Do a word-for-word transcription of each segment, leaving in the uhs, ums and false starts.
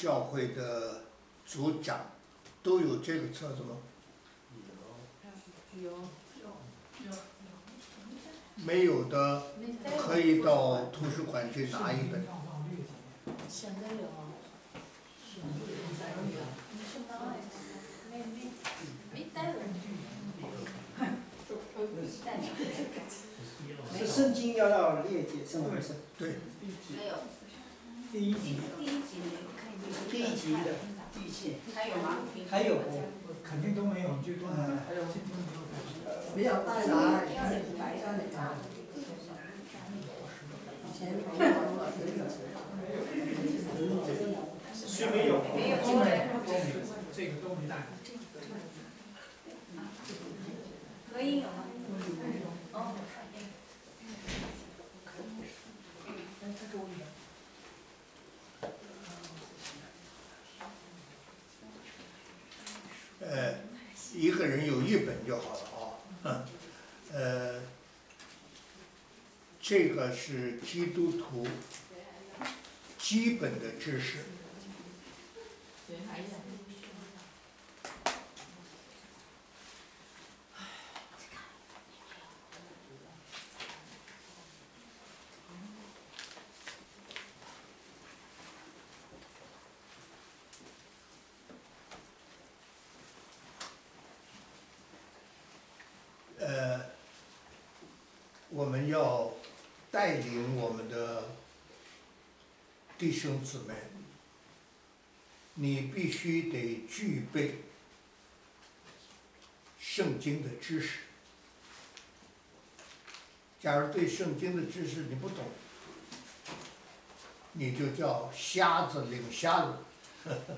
教会的组长都有这个册子吗？ 有。有。有。 没有的可以到图书馆去拿一本。 现在有。没没没带了。 是圣经要到列解是吗？是。 对。 没有。 第一集。 第一集没有看见。 第一集的第一集。 还有吗？ 还有。 肯定都没有，最多还有。 比较大的，白色的啊。以前没有。 虽没有。 没有。 这个都没带。 合影有吗？哦。 呃，一个人有一本就好了啊。呃，这个是基督徒基本的知识。呃，我们要带领我们的弟兄姊妹，你必须得具备圣经的知识。假如对圣经的知识你不懂，你就叫瞎子领瞎子，呵呵，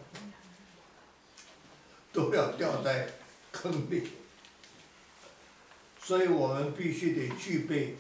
都要掉在坑里。所以我们必须得具备，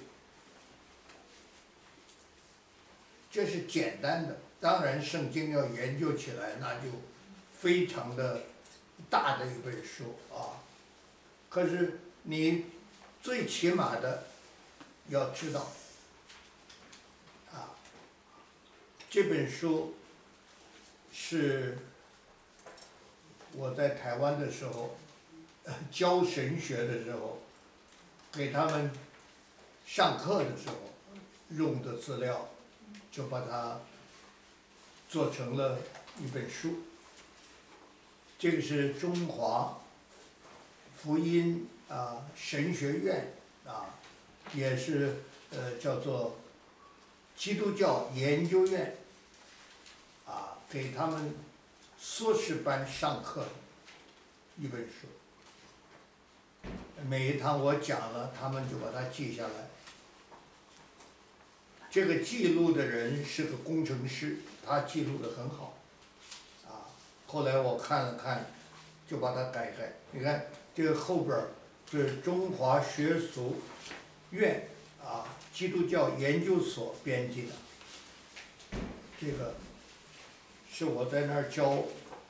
这是简单的。当然，圣经要研究起来，那就非常的大的一本书啊。可是你最起码的要知道，啊，这本书是我在台湾的时候教神学的时候。给他们上课的时候用的资料，就把它做成了一本书。这个是中华福音啊神学院啊，也是呃叫做基督教研究院啊，给他们硕士班上课的一本书。每一堂我讲了，他们就把它记下来。这个记录的人是个工程师，他记录得很好，啊，后来我看了看，就把它改改。你看这个后边是中华学术院啊基督教研究所编辑的，这个是我在那儿教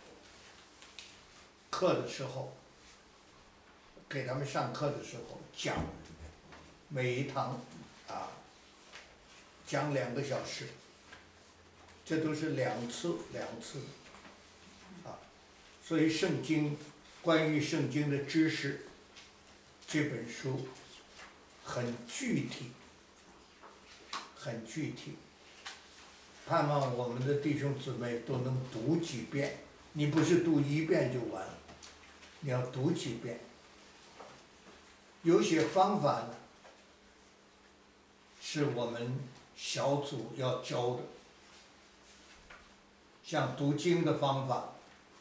课的时候。给他们上课的时候讲，每一堂啊讲两个小时，这都是两次两次啊，所以圣经关于圣经的知识这本书很具体，很具体，盼望我们的弟兄姊妹都能读几遍，你不是读一遍就完了，你要读几遍。有些方法呢，是我们小组要教的，像读经的方法，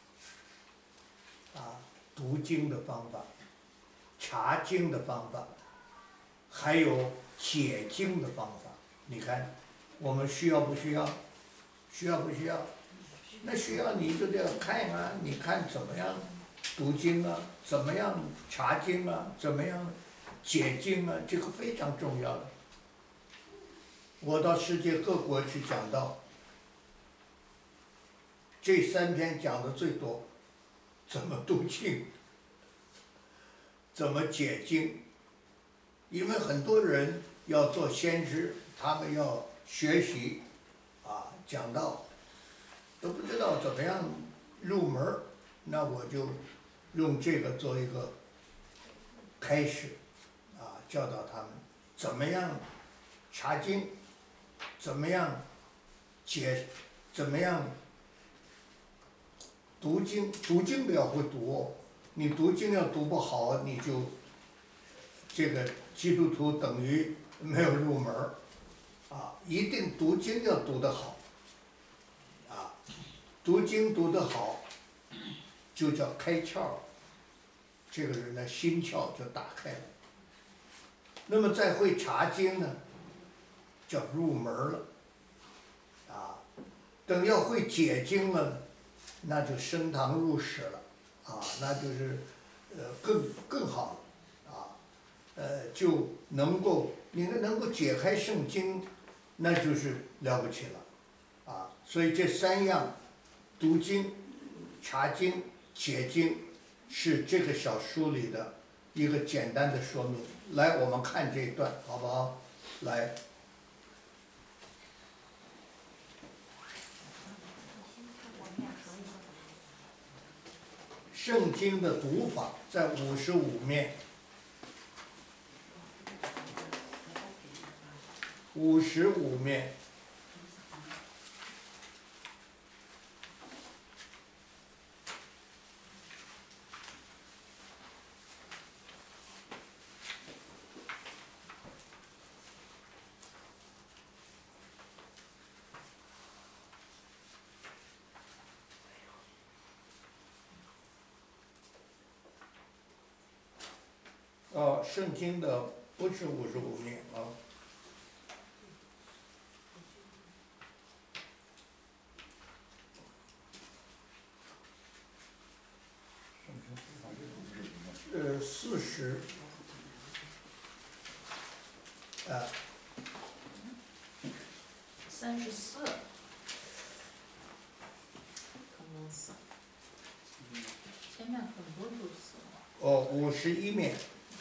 啊，读经的方法，查经的方法，还有解经的方法。你看，我们需要不需要？需要不需要？那需要你就得要看啊，你看怎么样？读经啊，怎么样查经啊，怎么样解经啊，这个非常重要的。我到世界各国去讲道，这三天讲的最多，怎么读经，怎么解经，因为很多人要做先知，他们要学习啊讲道， 都不知道怎么样入门儿，那我就用这个做一个开始，啊，教导他们怎么样查经，怎么样解，怎么样读经，读经都要会读哦，你读经要读不好，你就这个基督徒等于没有入门儿，啊，一定读经要读得好，啊，读经读得好，就叫开窍，这个人的心窍就打开了。那么再会查经呢，叫入门了，啊，等要会解经了，那就升堂入室了，啊，那就是呃更更好了，啊，呃就能够你能够解开圣经，那就是了不起了，啊，所以这三样，读经、查经、解经，是这个小书里的一个简单的说明。来，我们看这一段，好不好？来。圣经的读法在五十五面，五十五面。哦，圣经的不是五十五面啊。呃，四十，啊。 三十四，可能是，前面很多都是。 哦，五十一面。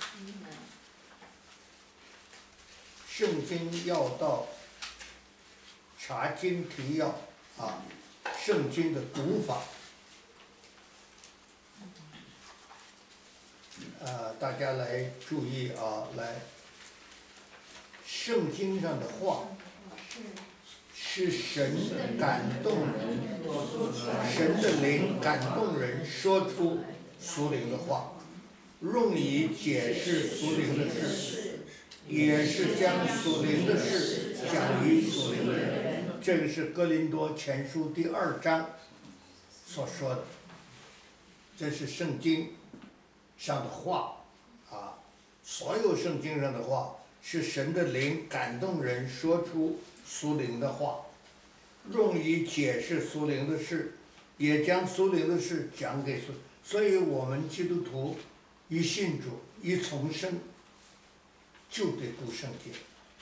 圣经要道，查经提要啊，圣经的读法，啊，大家来注意啊，来，圣经上的话是神感动人，神的灵感动人说出属灵的话，用以解释属灵的事，也是将属灵的事讲于属灵的人。这个是哥林多前书第二章所说的，这是圣经上的话啊，所有圣经上的话是神的灵感动人说出属灵的话，用以解释属灵的事，也将属灵的事讲给属。所以我们基督徒一信主一重生，就得读圣经，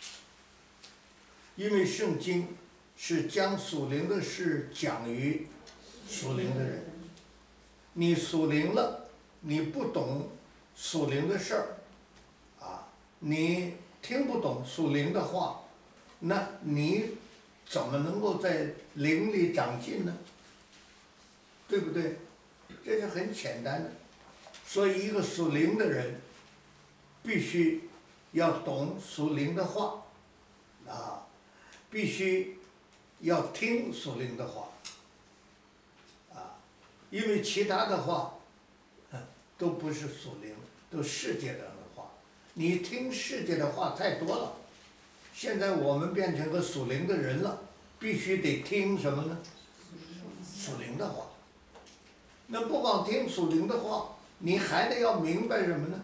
因为圣经是将属灵的事讲于属灵的人。你属灵了，你不懂属灵的事儿，啊，你听不懂属灵的话，那你怎么能够在灵里长进呢？对不对？这是很简单的。所以一个属灵的人，必须要懂属灵的话，啊，必须要听属灵的话，啊，因为其他的话，都不是属灵，都世界的话。你听世界的话太多了，现在我们变成个属灵的人了，必须得听什么呢？属灵的话。那不光听属灵的话，你还得要明白什么呢？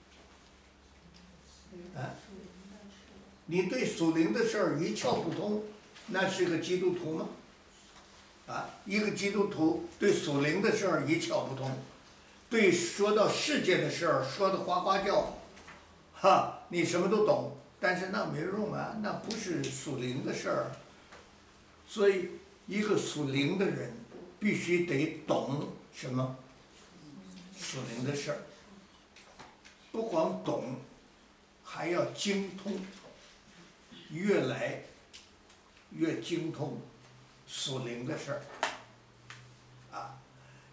啊，你对属灵的事儿一窍不通，那是个基督徒吗？啊，一个基督徒对属灵的事儿一窍不通，对说到世界的事儿说的呱呱叫，哈，你什么都懂，但是那没用啊，那不是属灵的事儿。所以，一个属灵的人必须得懂什么？属灵的事儿，不光懂，还要精通，越来越精通属灵的事儿，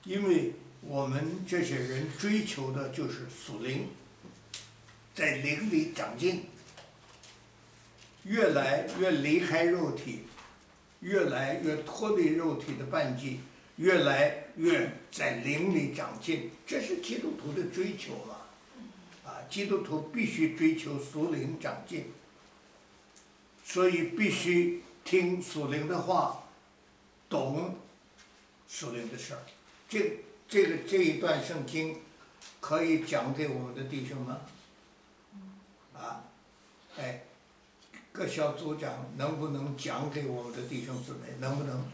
因为我们这些人追求的就是属灵，在灵里长进，越来越离开肉体，越来越脱离肉体的绊迹，越来越在灵里长进，这是基督徒的追求嘛。啊，基督徒必须追求属灵长进，所以必须听属灵的话，懂属灵的事儿。这这个这一段圣经可以讲给我们的弟兄吗？啊，哎，各小组长能不能讲给我们的弟兄姊妹？能不能？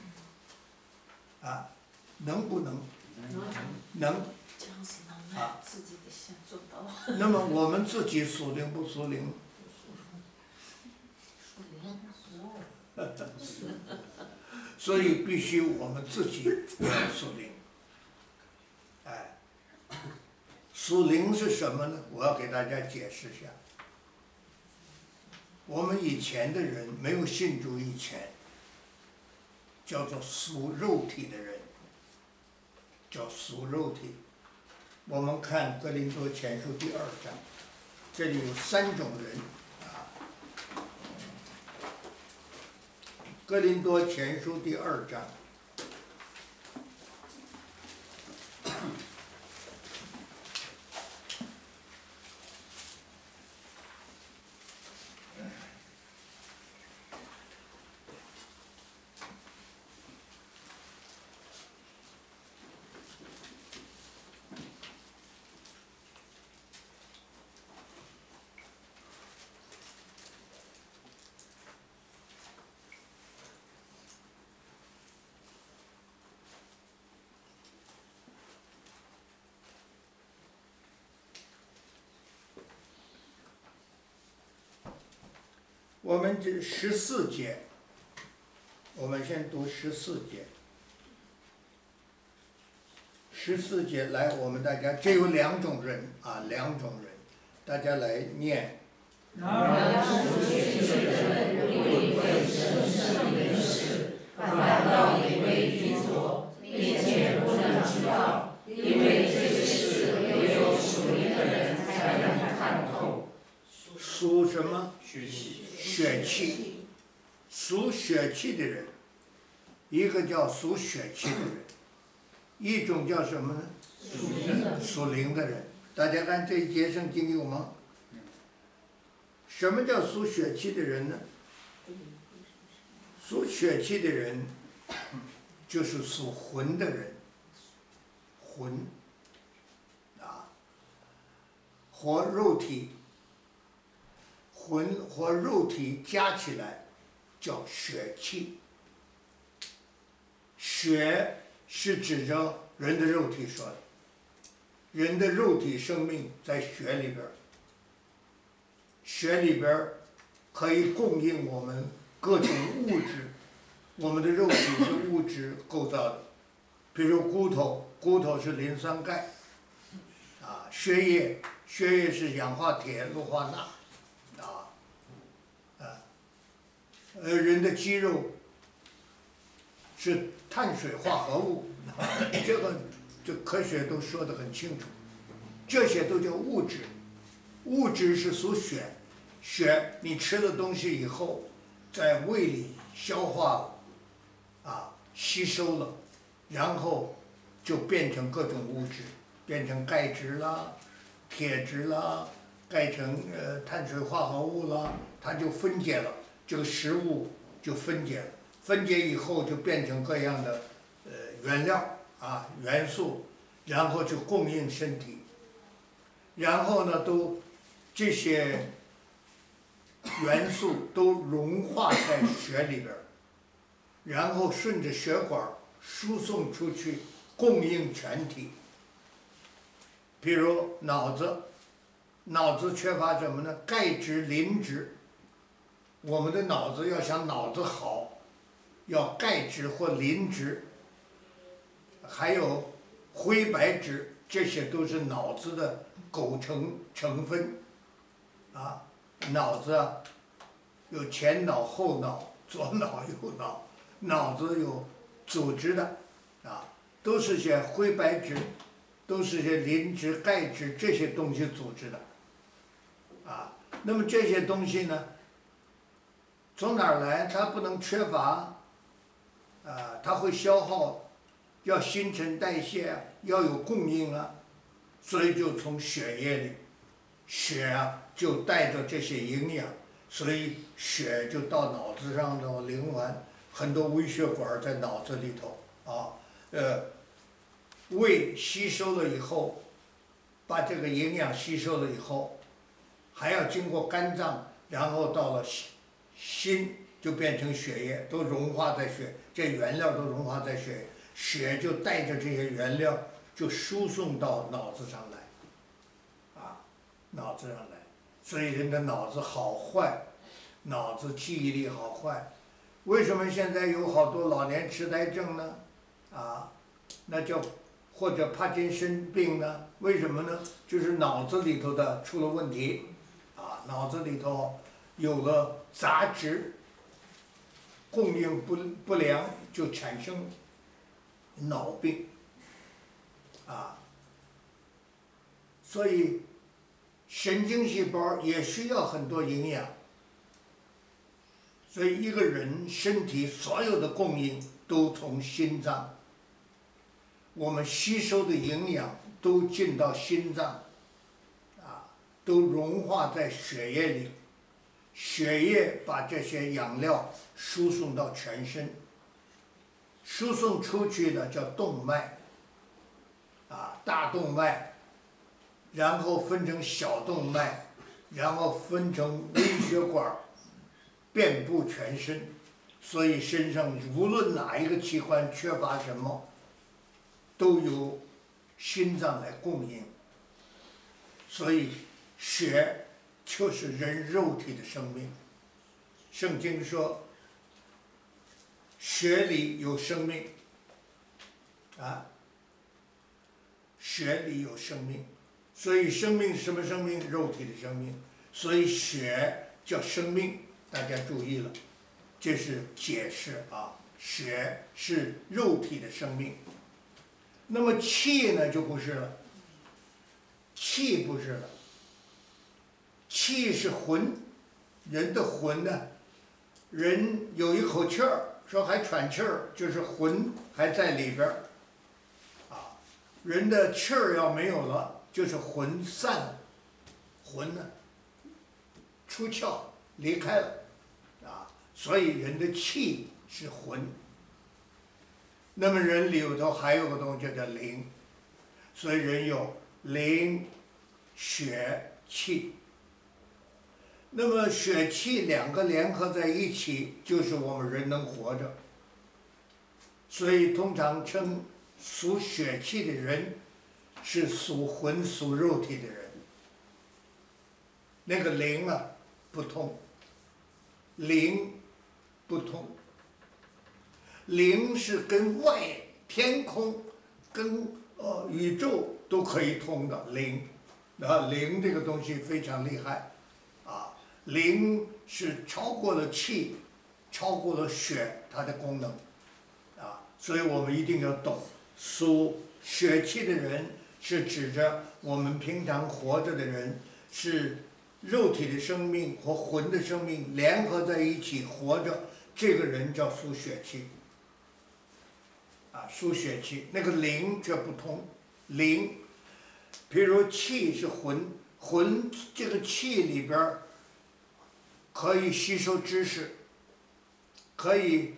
啊，能不能？能。 讲是能耐，自己得先做到。 那么我们自己属灵不属灵？ 属灵， 所以必须我们自己要属灵。哎，属灵是什么呢？我要给大家解释一下。我们以前的人没有信主以前，叫做属肉体的人，叫属肉体。我们看哥林多前书第二章，这里有三种人啊。哥林多前书第二章，我们这十四节，我们先读十四节。十四节来，我们大家这有两种人啊，两种人，大家来念。 然而属血气的人不理会神圣灵使，反倒以为愚拙，并且不能知道，因为这些事唯有属灵的人才能看透。 属什么？ 血气。 血气，属血气的人，一个叫属血气的人，一种叫什么呢？ 属灵的。 属灵的人。大家看这一节圣经有吗？什么叫属血气的人呢？属血气的人，就是属魂的人，魂，啊，和肉体。魂和肉体加起来叫血气。血是指着人的肉体说的，人的肉体生命在血里边儿，血里边儿可以供应我们各种物质，我们的肉体是物质构造的，比如骨头，骨头是磷酸钙，啊，血液，血液是氧化铁、氯化钠。呃，人的肌肉是碳水化合物，这个这科学都说得很清楚，这些都叫物质。物质是属血，血你吃了东西以后，在胃里消化了，啊，吸收了，然后就变成各种物质，变成钙质啦、铁质啦，钙成呃碳水化合物啦，它就分解了。这个食物就分解了，分解以后就变成各样的呃原料啊元素，然后就供应身体。然后呢，都这些元素都融化在血里边儿，然后顺着血管输送出去，供应全体。比如脑子，脑子缺乏什么呢？钙质、磷脂。我们的脑子要想脑子好，要钙质或磷脂，还有灰白质，这些都是脑子的构成成分。啊，脑子啊，有前脑、后脑、左脑、右脑，脑子有组织的，啊， 都是些灰白质，都是些磷脂、钙质这些东西组织的，啊，那么这些东西呢，从哪儿来？它不能缺乏，啊，它会消耗，要新陈代谢，要有供应啊，所以就从血液里，血啊就带着这些营养，所以血就到脑子上的灵丸，很多微血管在脑子里头啊，呃，胃吸收了以后，把这个营养吸收了以后，还要经过肝脏，然后到了心。心就变成血液，都融化在血，这原料都融化在血，血就带着这些原料就输送到脑子上来，啊，脑子上来，所以人的脑子好坏，脑子记忆力好坏，为什么现在有好多老年痴呆症呢？啊，那叫或者帕金森病呢？为什么呢？就是脑子里头的出了问题，啊，脑子里头。有了杂质，供应不不良，就产生脑病，啊，所以神经细胞也需要很多营养，所以一个人身体所有的供应都从心脏，我们吸收的营养都进到心脏，啊，都融化在血液里。血液把这些养料输送到全身，输送出去的叫动脉，啊，大动脉，然后分成小动脉，然后分成微血管，遍布全身，所以身上无论哪一个器官缺乏什么，都由心脏来供应，所以血。就是人肉体的生命。圣经说，血里有生命，啊，血里有生命，所以生命是什么生命？肉体的生命，所以血叫生命，大家注意了，这是解释啊，血是肉体的生命。那么气呢就不是了，气不是了。气是魂，人的魂呢，人有一口气儿，说还喘气儿，就是魂还在里边儿，啊，人的气儿要没有了，就是魂散了，魂呢出窍离开了，啊，所以人的气是魂。那么人里头还有个东西叫灵，所以人有灵、血、气。那么血气两个联合在一起，就是我们人能活着。所以通常称属血气的人是属魂属肉体的人。那个灵啊不通，灵不通，灵是跟外天空、跟呃宇宙都可以通的灵，啊，灵这个东西非常厉害，啊。灵是超过了气，超过了血，它的功能，啊，所以我们一定要懂，属血气的人是指着我们平常活着的人，是肉体的生命和魂的生命联合在一起活着，这个人叫属血气，啊，属血气，那个灵却不同，灵，比如气是魂，魂这个气里边儿。可以吸收知识，可以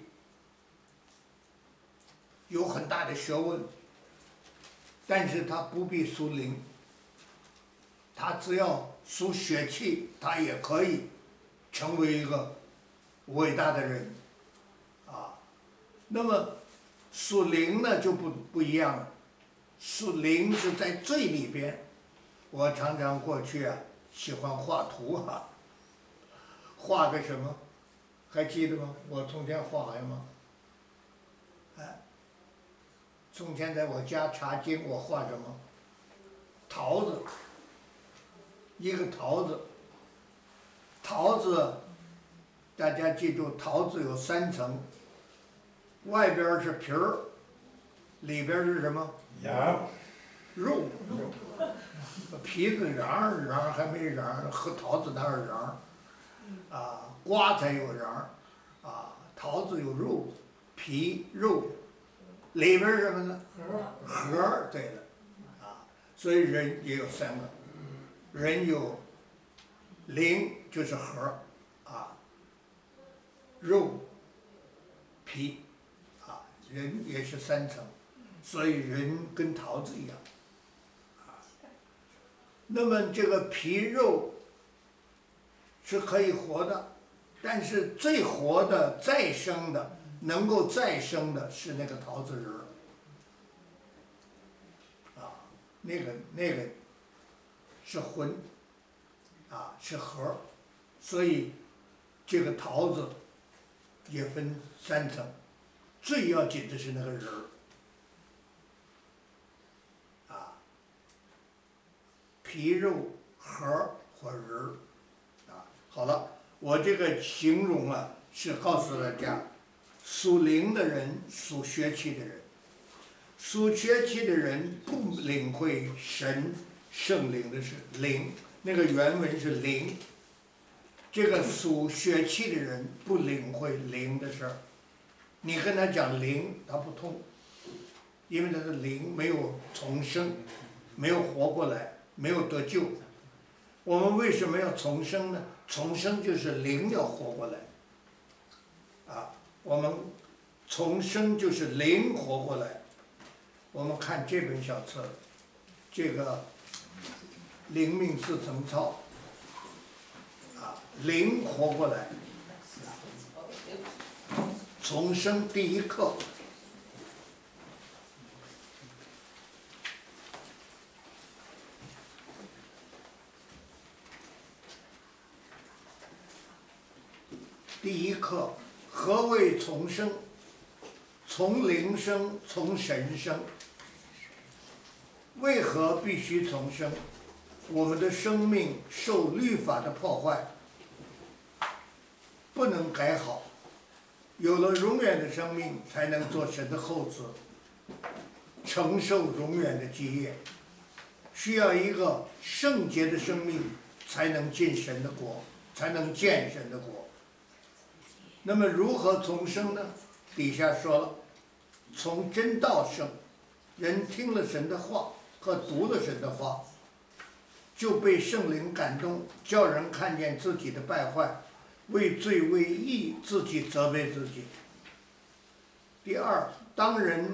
有很大的学问，但是他不必属灵，他只要属血气，他也可以成为一个伟大的人，啊，那么属灵呢就不不一样了，属灵是在最里边，我常常过去啊喜欢画图哈、啊。画个什么？还记得吗？我从前画什么？哎，从前在我家查经，我画什么？桃子，一个桃子。桃子，大家记住，桃子有三层，外边是皮儿， 里边是什么？ 羊肉。皮子瓤瓤还没瓤，和桃子哪有瓤？啊，瓜才有瓤，啊，桃子有肉，皮肉，里边是什么呢？核。核，对了，啊，所以人也有三个，人有灵就是核，啊，肉，皮，啊，人也是三层，所以人跟桃子一样。那么这个皮肉是可以活的，但是最活的、再生的、能够再生的是那个桃子仁儿，啊，那个那个是魂，啊是核，所以这个桃子也分三层，最要紧的是那个仁儿。皮肉核或仁儿，啊，好了，我这个形容啊是告诉大家，属灵的人，属血气的人，属血气的人不领会神圣灵的事，灵那个原文是灵，这个属血气的人不领会灵的事儿，你跟他讲灵，他不通，因为他的灵没有重生，没有活过来。没有得救，我们为什么要重生呢？重生就是灵要活过来，啊，我们重生就是灵活过来。我们看这本小册，这个灵命四层操，啊，灵活过来，重生第一课。第一课，何谓重生？从灵生，从神生。为何必须重生？我们的生命受律法的破坏，不能改好。有了永远的生命，才能做神的后子，承受永远的基业。需要一个圣洁的生命，才能进神的国，才能见神的国。那么如何重生呢？底下说了，从真道生，人听了神的话和读了神的话，就被圣灵感动，叫人看见自己的败坏，为罪为义自己责备自己。第二，当人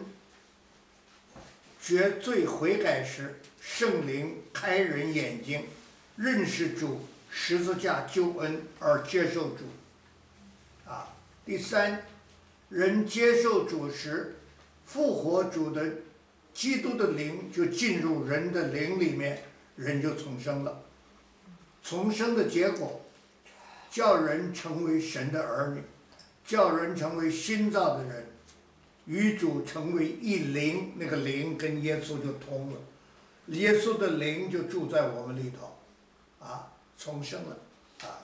觉罪悔改时，圣灵开人眼睛，认识主十字架救恩而接受主。啊，第三，人接受主时，复活主的基督的灵就进入人的灵里面，人就重生了。重生的结果，叫人成为神的儿女，叫人成为新造的人，与主成为一灵，那个灵跟耶稣就通了，耶稣的灵就住在我们里头，啊，重生了，啊。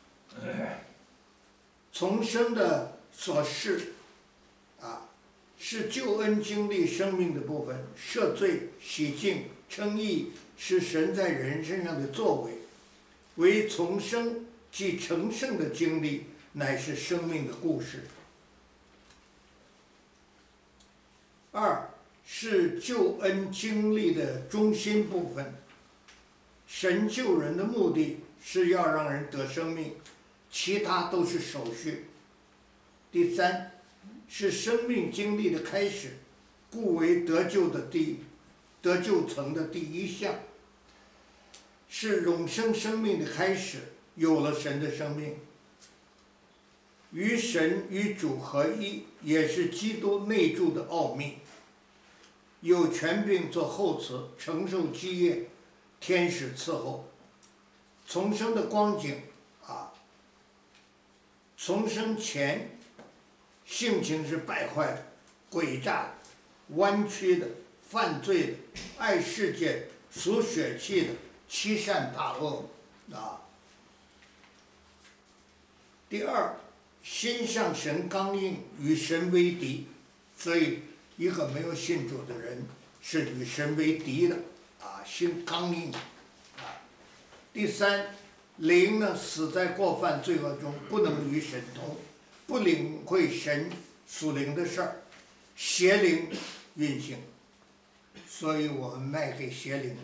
重生的所示，啊，是救恩经历生命的部分，赦罪、洗净、称义，是神在人身上的作为。为重生即成圣的经历，乃是生命的故事。二是救恩经历的中心部分。神救人的目的是要让人得生命。其他都是手续。第三，是生命经历的开始，故为得救的第得救层的第一项，是永生生命的开始，有了神的生命，与神与主合一，也是基督内住的奥秘。有权柄做后嗣，承受基业，天使伺候，重生的光景啊。重生前，性情是败坏的、诡诈的、弯曲的、犯罪的、爱世界、属血气的、欺善怕恶啊。第二，心向神刚硬，与神为敌，所以一个没有信主的人是与神为敌的，啊，心刚硬，啊。第三，灵呢死在过犯罪恶中，不能与神同，不领会神属灵的事儿，邪灵运行，所以我们卖给邪灵。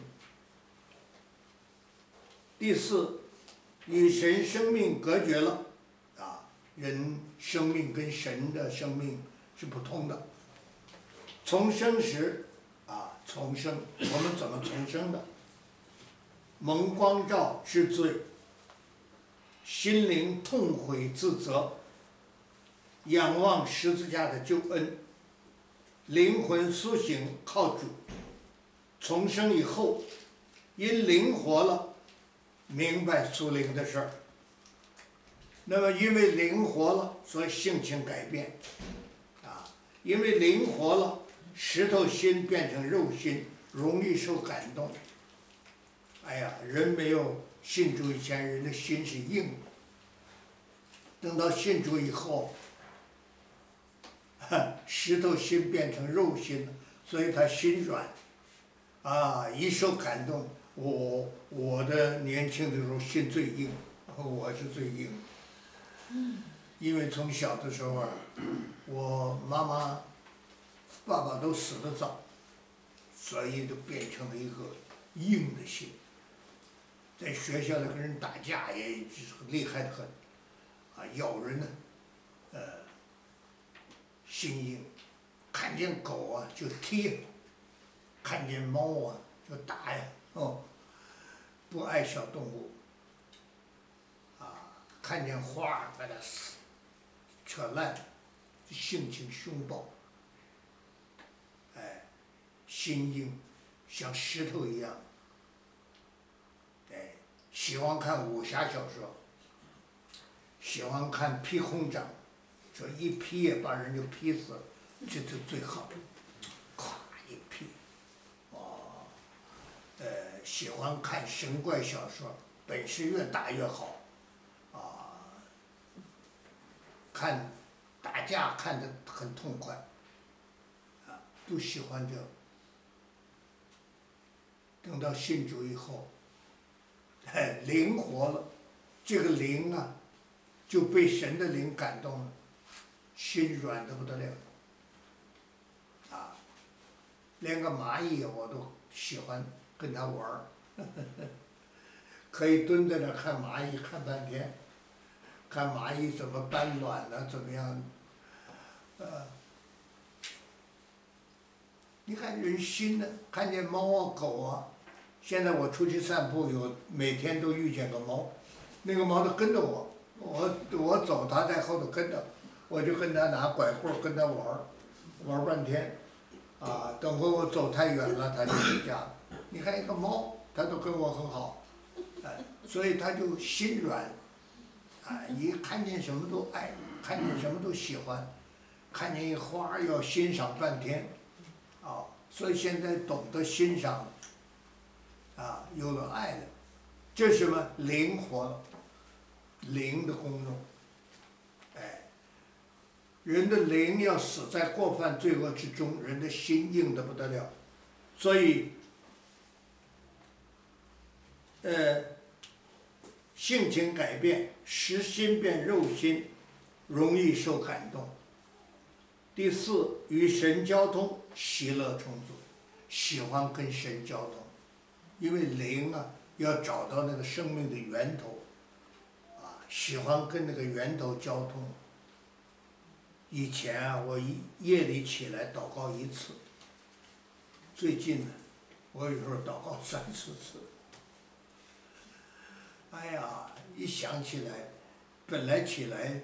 第四，与神生命隔绝了，啊，人生命跟神的生命是不同的。重生时，啊，重生，我们怎么重生的？蒙光照知罪，心灵痛悔自责，仰望十字架的救恩，灵魂苏醒靠主。重生以后，因灵活了，明白属灵的事儿。那么因为灵活了，所以性情改变，啊，因为灵活了，石头心变成肉心，容易受感动。哎呀，人没有信主以前，人的心是硬的。等到信主以后，石头心变成肉心了，所以他心软。啊，一受感动，我我的年轻的时候心最硬，我是最硬。因为从小的时候啊，我妈妈、爸爸都死得早，所以就变成了一个硬的心。在学校里跟人打架也厉害得很，啊，咬人呢，呃，心硬，看见狗啊就踢，看见猫啊就打呀，哦，不爱小动物，啊，看见花儿把它扯烂，性情凶暴，哎，心硬，像石头一样。哎，喜欢看武侠小说，喜欢看劈空掌，说一劈也把人就劈死了，这就最好，咵一劈，哦，呃，喜欢看神怪小说，本事越大越好，啊，看打架看得很痛快，啊，都喜欢这。等到信主以后。哎，灵活了，这个灵啊，就被神的灵感动了，心软得不得了，啊，连个蚂蚁我都喜欢跟它玩儿，可以蹲在那儿看蚂蚁看半天，看蚂蚁怎么搬卵呢，怎么样，呃，你看人心呢，看见猫啊狗啊。现在我出去散步，有每天都遇见个猫，那个猫都跟着我，我我走它在后头跟着，我就跟它拿拐棍跟它玩儿，玩半天，啊，等会我走太远了，它就回家了。你看一个猫，它都跟我很好，哎，所以它就心软，啊，一看见什么都爱，看见什么都喜欢，看见一花要欣赏半天，啊，所以现在懂得欣赏。啊，有了爱了，这是什么？灵活了，灵的功用。哎，人的灵要死在过犯罪恶之中，人的心硬得不得了，所以，呃，性情改变，实心变肉心，容易受感动。第四，与神交通，喜乐充足，喜欢跟神交通。因为灵啊，要找到那个生命的源头，啊，喜欢跟那个源头交通。以前啊，我一夜里起来祷告一次，最近呢，我有时候祷告三四次。哎呀，一想起来，本来起来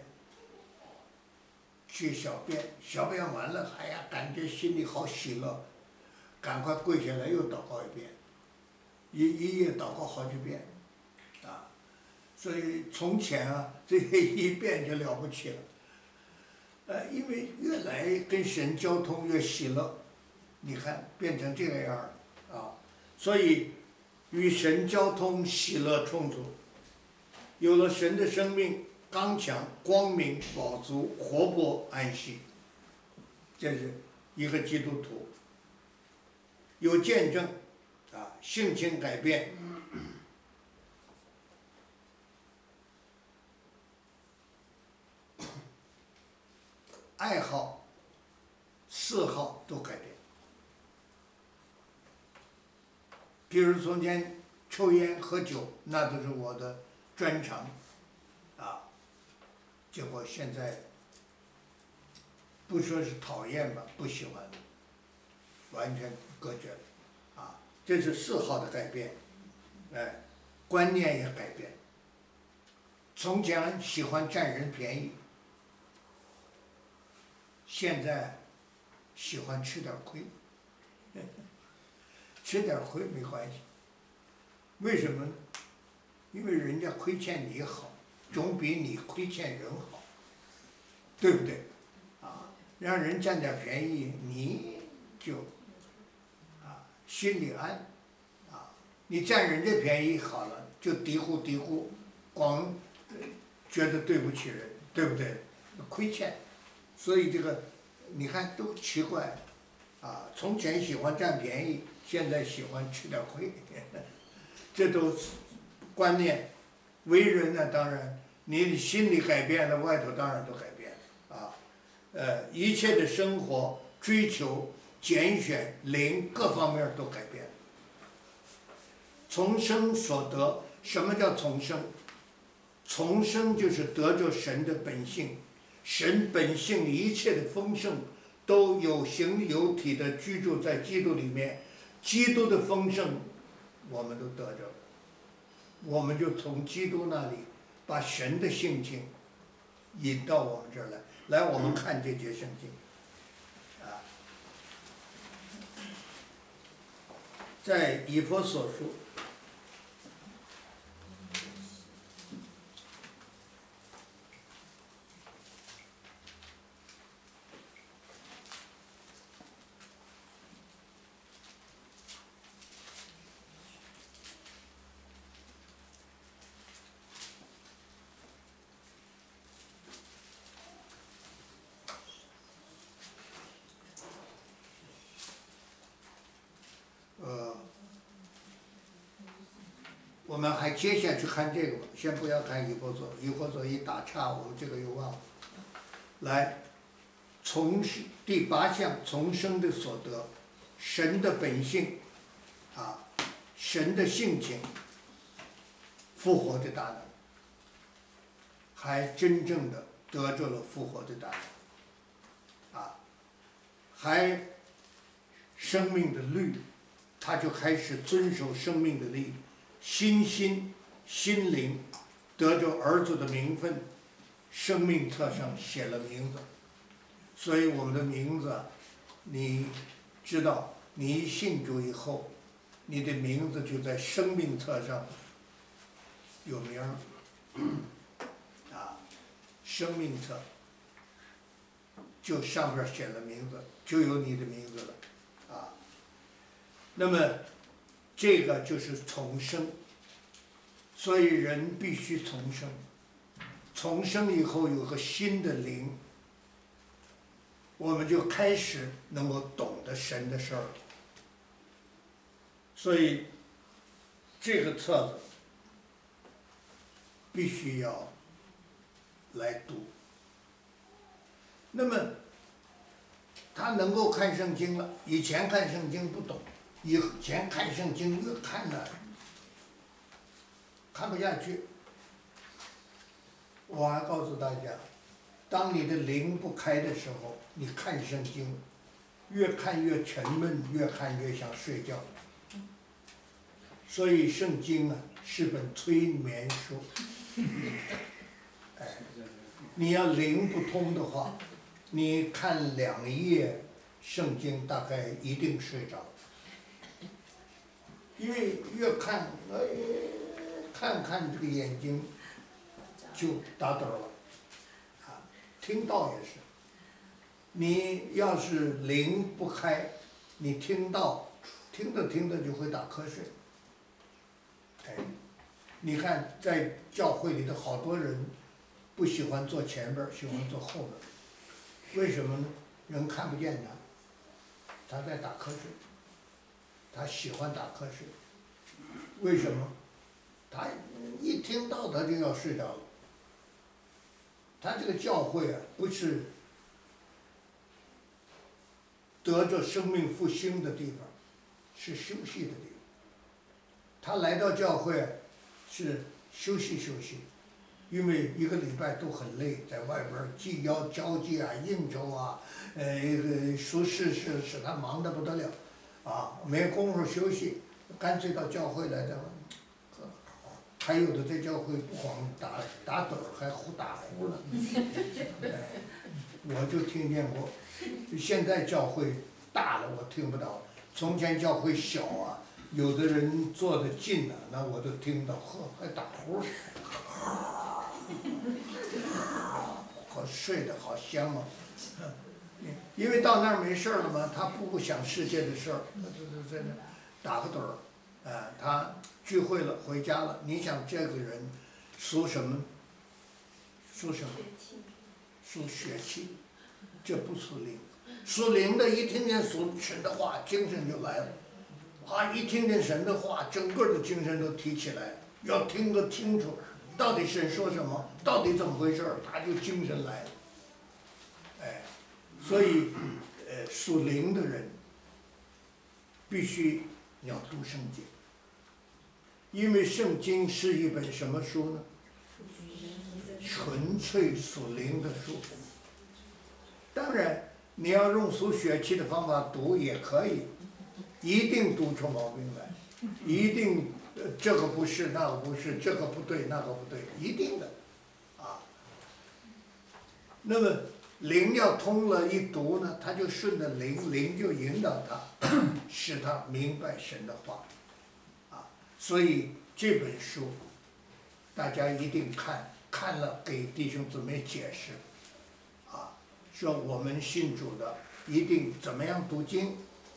去小便，小便完了，哎呀，感觉心里好喜乐，赶快跪下来又祷告一遍。一一夜祷告好几遍，啊，所以从前啊，这一遍就了不起了。呃，因为越来跟神交通越喜乐，你看变成这个样儿啊，所以与神交通喜乐充足，有了神的生命，刚强、光明、饱足、活泼、安息，这是一个基督徒，有见证，啊，性情改变，爱好、嗜好都改变。比如从前抽烟喝酒，那都是我的专长，啊，结果现在不说是讨厌吧，不喜欢，完全隔绝了，啊，这是嗜好的改变，哎，观念也改变。从前喜欢占人便宜，现在喜欢吃点亏，吃点亏没关系。为什么呢？因为人家亏欠你好，总比你亏欠人好，对不对？啊，让人占点便宜，你就啊心里安，啊，你占人家便宜好了，就嘀咕嘀咕，光觉得对不起人，对不对？亏欠，所以这个你看都奇怪，啊，从前喜欢占便宜，现在喜欢吃点亏，这都是观念。为人呢，当然你心里改变了，外头当然都改变了啊。呃，一切的生活追求、拣选、灵各方面都改变了。从生所得，什么叫从生？从生就是得着神的本性，神本性里一切的丰盛都有形有体的居住在基督里面，基督的丰盛我们都得着了，我们就从基督那里把神的性情引到我们这儿来，来我们看这节圣经，啊，在以弗所书。呃，我们还接下去看这个吧，先不要看以弗所，以弗所一打岔，我们这个又忘了。来，从第八项重生的所得，神的本性，啊，神的性情，复活的大能，还真正的得着了复活的大能，啊，还生命的律。他就开始遵守生命的律，心心心灵得着儿子的名分，生命册上写了名字，所以我们的名字，你知道，你一信主以后，你的名字就在生命册上有名儿，啊，生命册就上边写了名字，就有你的名字了。那么，这个就是重生，所以人必须重生。重生以后有个新的灵，我们就开始能够懂得神的事儿。所以，这个册子必须要来读。那么，他能够看圣经了，以前看圣经不懂。以前看圣经越看呢，看不下去。我还告诉大家，当你的灵不开的时候，你看圣经，越看越沉闷，越看越想睡觉。所以圣经啊是本催眠书。哎，你要灵不通的话，你看两页圣经大概一定睡着。因为越看，哎，看看这个眼睛就打盹了，啊，听到也是。你要是灵不开，你听到，听着听着就会打瞌睡。哎，你看在教会里的好多人不喜欢坐前边儿，喜欢坐后边儿，为什么呢？人看不见他。 他在打瞌睡，他喜欢打瞌睡，为什么？他一听到他就要睡着了。他这个教会啊，不是得着生命复兴的地方，是休息的地方。他来到教会啊，是休息休息，因为一个礼拜都很累，在外边儿既要交际啊、应酬啊，呃，一个俗事是使他忙得不得了，啊，没工夫休息，干脆到教会来的。还有的在教会不光打打盹儿，还胡打呼了。哎，我就听见过，现在教会大了，我听不到。从前教会小啊，有的人坐得近了，那我都听到，呵，还打呼，好睡得好香啊。因为到那儿没事儿了嘛，他不想世界的事儿，他就在那打个盹儿，啊，他聚会了回家了。你想这个人属什么？属什么？属血气，这不属灵。属灵的，一听见属神的话，精神就来了。啊，一听见神的话，整个的精神都提起来，要听得清楚，到底神说什么，到底怎么回事儿，他就精神来了。哎，所以，呃，属灵的人必须要读圣经，因为圣经是一本什么书呢？纯粹属灵的书。当然，你要用属血气的方法读也可以，一定读出毛病来，一定呃这个不是那个不是，这个不对那个不对，一定的，啊。那么灵要通了，一读呢，他就顺着灵，灵就引导他，使他明白神的话，啊。所以这本书大家一定看，看了给弟兄姊妹解释，啊，说我们信主的一定怎么样读经，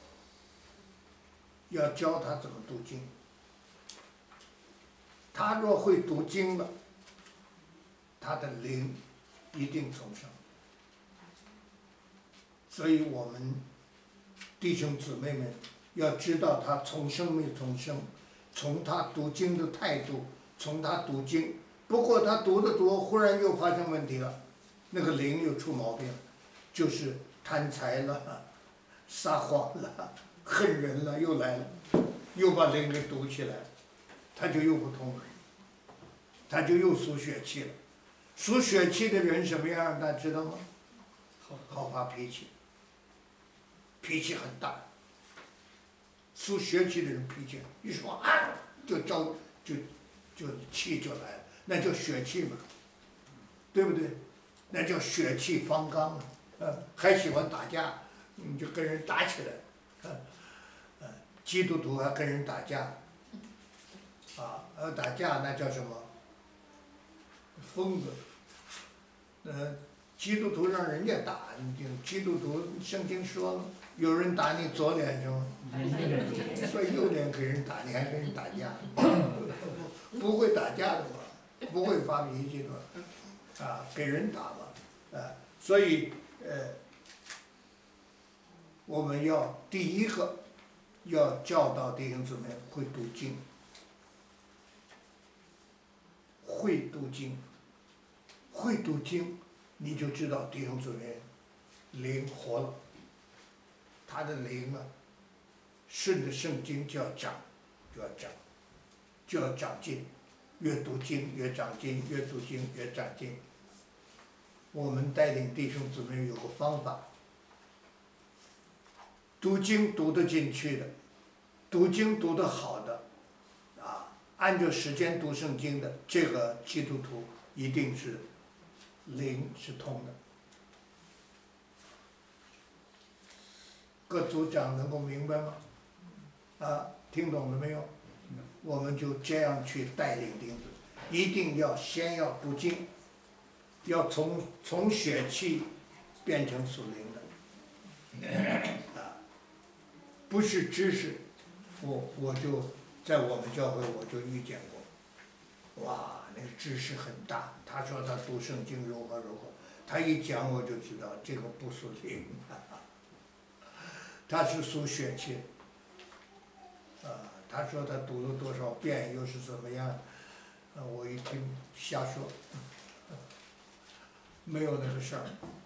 要教他怎么读经。他若会读经了，他的灵一定重生。所以我们弟兄姊妹们要知道他重生没重生，从他读经的态度，从他读经。不过他读的读，忽然又发生问题了，那个灵又出毛病了，就是贪财了，撒谎了，恨人了，又来了，又把灵给堵起来了，他就又不通了，他就又属血气了。属血气的人什么样，大家知道吗？好发脾气，脾气很大。属血气的人脾气一说啊，就着就就气就来了，那叫血气嘛，对不对？那叫血气方刚啊，呃，还喜欢打架，你就跟人打起来，呃，呃，基督徒还跟人打架，啊，呃，打架那叫什么？疯子，呃。基督徒让人家打，你就基督徒圣经说了，有人打你左脸是吗？说右脸给人打，你还跟人打架？不会打架的嘛，不会发脾气的嘛，啊，给人打嘛，啊，所以呃，我们要第一个要教导弟兄姊妹会读经，会读经，会读经。你就知道弟兄姊妹灵活了，他的灵啊，顺着圣经就要长，就要长，就要长进，越读经越长进，越读经越长进。我们带领弟兄姊妹有个方法，读经读得进去的，读经读得好的，啊，按照时间读圣经的，这个基督徒一定是灵是通的。各组长能够明白吗？啊，听懂了没有？我们就这样去带领弟兄，一定要先要读经，要从从血气变成属灵的，啊，不是知识。我我就在我们教会我就遇见过，哇！那个知识很大，他说他读圣经如何如何，他一讲我就知道这个不属灵， 他是属血气的，啊，他说他读了多少遍，又是怎么样，啊，我一听瞎说，没有那个事儿。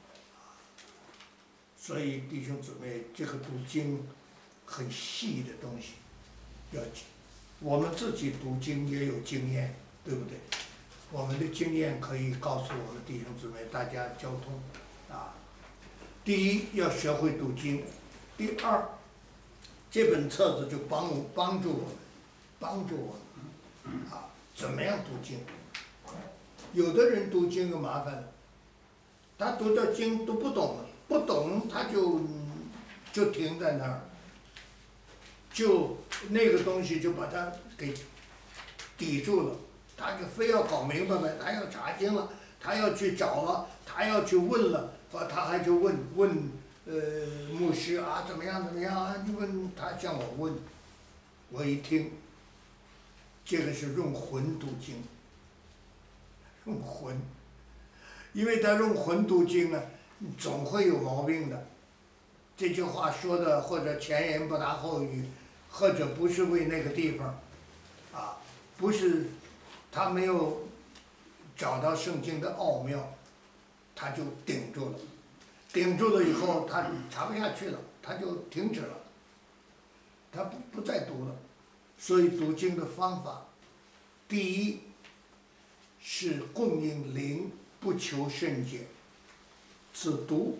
所以弟兄姊妹，这个读经很细的东西，要我们自己读经也有经验，对不对？我们的经验可以告诉我们弟兄姊妹，大家交通啊。第一，要学会读经；第二，这本册子就帮帮助我们，帮助我们啊，怎么样读经？有的人读经就麻烦了，他读到经都不懂了，不懂他就就停在那儿，就那个东西就把他给抵住了，他就非要搞明白了，他要查经了，他要去找了，他要去问了，他还就问问呃牧师啊怎么样怎么样啊？你问他向我问，我一听，这个是用魂读经，用魂，因为他用魂读经呢，总会有毛病的。这句话说的或者前言不搭后语，或者不是为那个地方，啊，不是他没有找到圣经的奥妙，他就顶住了，顶住了以后他查不下去了，他就停止了，他不不再读了。所以读经的方法，第一是供应灵，不求甚解，只读。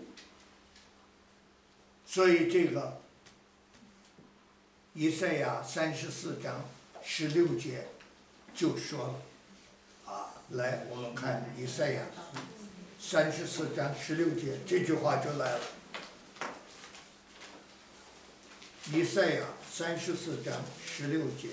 所以这个以赛亚三十四章十六节就说了，啊，来我们看以赛亚三十四章十六节，这句话就来了。以赛亚三十四章十六节。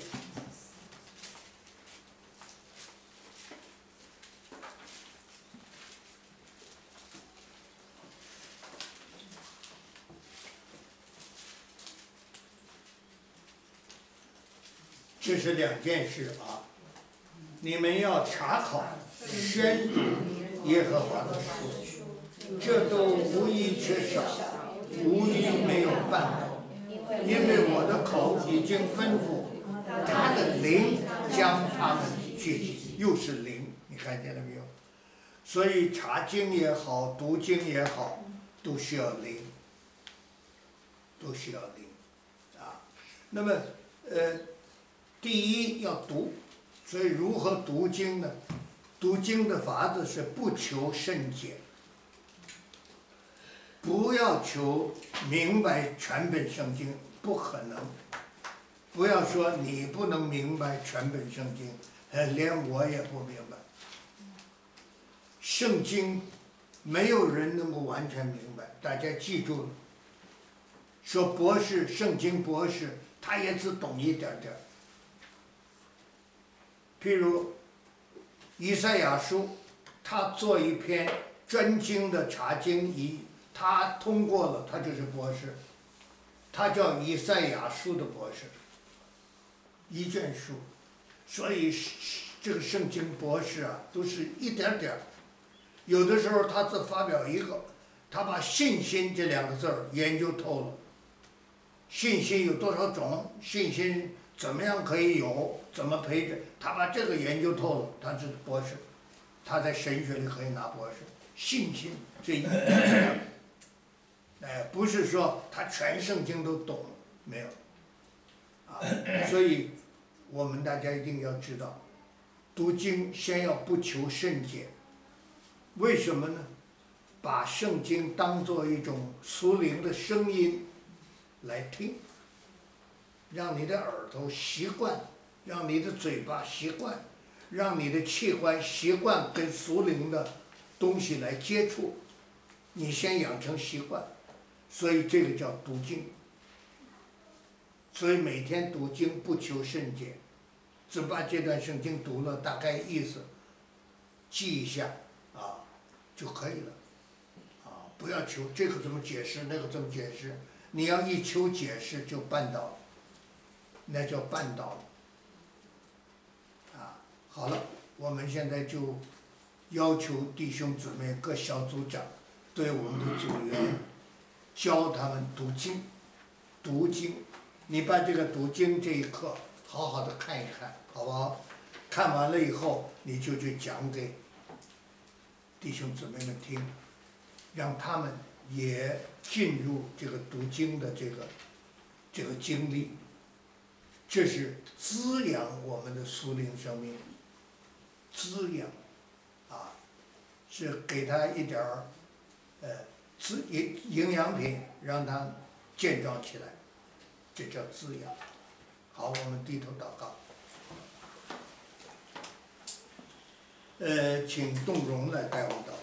这是两件事啊，你们要查考、宣读耶和华的书，这都无一缺少，无一没有办头，因为我的口已经吩咐，他的灵将他们聚集，又是灵，你看见了没有？所以查经也好，读经也好，都需要灵，都需要灵，啊，那么呃。第一要读，所以如何读经呢？读经的法子是不求甚解，不要求明白全本圣经，不可能。不要说你不能明白全本圣经，连我也不明白。圣经没有人能够完全明白，大家记住了。说博士，圣经博士，他也只懂一点点。譬如以赛亚书，他做一篇专经的查经仪，他通过了，他就是博士，他叫以赛亚书的博士，一卷书。所以这个圣经博士啊，都是一点点儿，有的时候他只发表一个，他把信心这两个字儿研究透了，信心有多少种，信心怎么样可以有？怎么培植？他把这个研究透了，他是博士，他在神学里可以拿博士。信心这一，哎，不是说他全圣经都懂，没有，啊，所以我们大家一定要知道，读经先要不求甚解。为什么呢？把圣经当作一种属灵的声音来听。让你的耳朵习惯，让你的嘴巴习惯，让你的器官习惯跟属灵的东西来接触，你先养成习惯，所以这个叫读经。所以每天读经不求甚解，只把这段圣经读了大概意思记一下啊就可以了，啊，不要求这个怎么解释，那个怎么解释，你要一求解释就绊倒了。那叫绊倒了，啊，好了，我们现在就要求弟兄姊妹各小组长对我们的组员教他们读经， 读经，你把这个读经这一课好好的看一看，好不好？看完了以后，你就去讲给弟兄姊妹们听，让他们也进入这个读经的这个这个经历，这是滋养我们的属灵生命，滋养，啊，是给他一点儿，呃，滋营营养品，让他健壮起来，这叫滋养。好，我们低头祷告。呃，请董荣来带我们祷告。